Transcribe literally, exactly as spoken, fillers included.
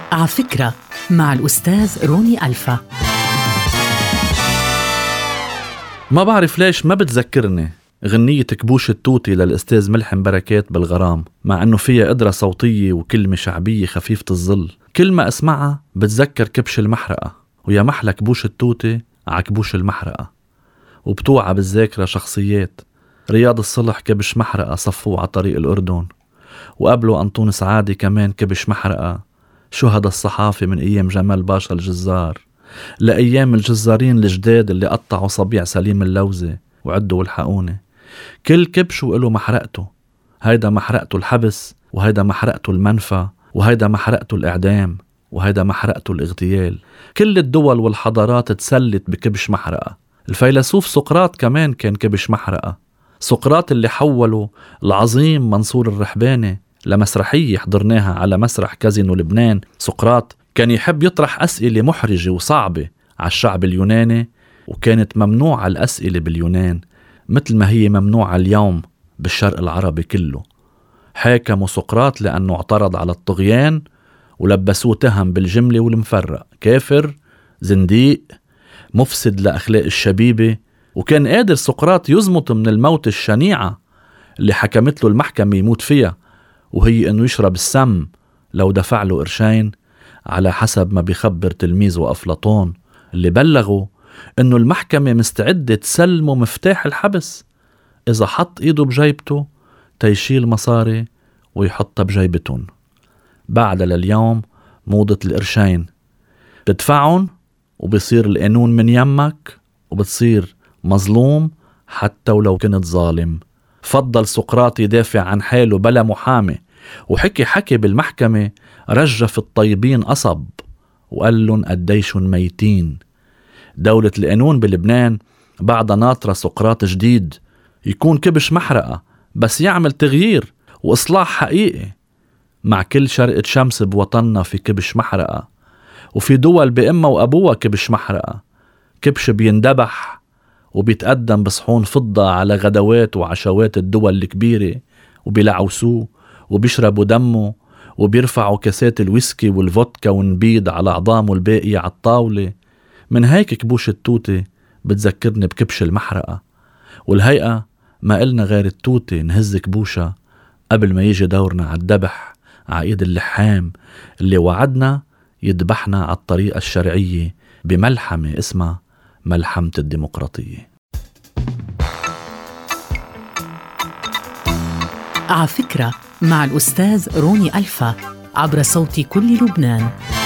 على فكرة مع الأستاذ روني ألفا. ما بعرف ليش ما بتذكرني غنية كبوش التوتي للأستاذ ملحم بركات بالغرام، مع أنه فيها قدرة صوتية وكلمة شعبية خفيفة الظل. كل ما أسمعها بتذكر كبش المحرقة، ويا محلى كبوش التوتي ع كبوش المحرقة. وبتوعى بالذاكرة شخصيات: رياض الصلح كبش محرقة صفوه على طريق الأردن، وقبله أنطون سعادي كمان كبش محرقة. شهد الصحافة من أيام جمال باشا الجزار لأيام الجزارين الجداد اللي قطعوا صبيع سليم اللوزة وعدوا والحقوني. كل كبش وإله محرقته، هيدا محرقته الحبس، وهيدا محرقته المنفى، وهيدا محرقته الإعدام، وهيدا محرقته الاغتيال. كل الدول والحضارات تسلت بكبش محرقة. الفيلسوف سقراط كمان كان كبش محرقة. سقراط اللي حوله العظيم منصور الرحباني لمسرحية حضرناها على مسرح كازينو لبنان. سقراط كان يحب يطرح أسئلة محرجة وصعبة على الشعب اليوناني، وكانت ممنوعة الأسئلة باليونان مثل ما هي ممنوعة اليوم بالشرق العربي كله. حاكموا سقراط لأنه اعترض على الطغيان، ولبسوه تهم بالجملة والمفرق: كافر، زنديق، مفسد لأخلاق الشبيبة. وكان قادر سقراط يزمط من الموت الشنيعة اللي حكمت له المحكمة يموت فيها، وهي أنه يشرب السم لو دفع له قرشين، على حسب ما بيخبر تلميذه أفلاطون اللي بلغوا أنه المحكمة مستعدة تسلمه مفتاح الحبس إذا حط إيده بجيبته تيشيل مصاري ويحطها بجيبتون. بعد لليوم موضة القرشين، بتدفعهم وبيصير القانون من يمك، وبتصير مظلوم حتى ولو كنت ظالم. فضل سقراط يدافع عن حاله بلا محامي، وحكي حكي بالمحكمة رجف الطيبين قصب وقال لهم قديشن ميتين. دولة القانون بلبنان بعد ناطرة سقراط جديد يكون كبش محرقة، بس يعمل تغيير وإصلاح حقيقي. مع كل شرقة شمس بوطننا في كبش محرقة، وفي دول بأمها وأبوها كبش محرقة. كبش بيندبح وبيتقدم بصحون فضة على غدوات وعشوات الدول الكبيرة، وبيلعوسوه وبيشربوا دمه، وبيرفعوا كاسات الويسكي والفودكا ونبيد على عظامه الباقية على الطاولة. من هيك كبوش التوتي بتذكرني بكبش المحرقة. والهيئة ما قلنا غير التوتي نهز كبوشة قبل ما يجي دورنا على الدبح عايد اللحام اللي وعدنا يدبحنا على الطريقة الشرعية بملحمة اسمها ملحمة الديمقراطية. على فكرة مع الأستاذ روني ألفا عبر صوت كل لبنان.